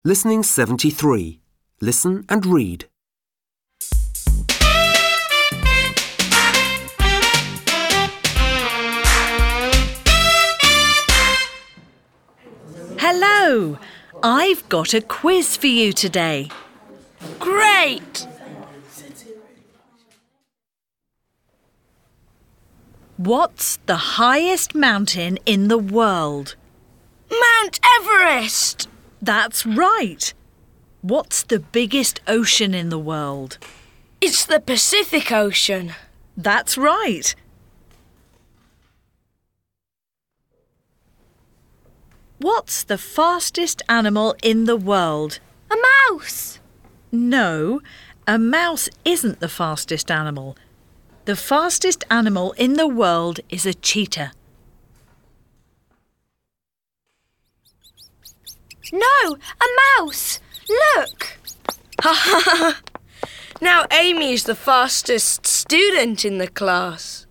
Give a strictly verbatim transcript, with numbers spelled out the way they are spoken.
Listening seventy-three. Listen and read. Hello! I've got a quiz for you today. Great! What's the highest mountain in the world? Mount Everest! That's right. What's the biggest ocean in the world? It's the Pacific Ocean. That's right. What's the fastest animal in the world? A mouse! No, a mouse isn't the fastest animal. The fastest animal in the world is a cheetah. No, a mouse! Look! Ha ha ha! Now Amy is the fastest student in the class.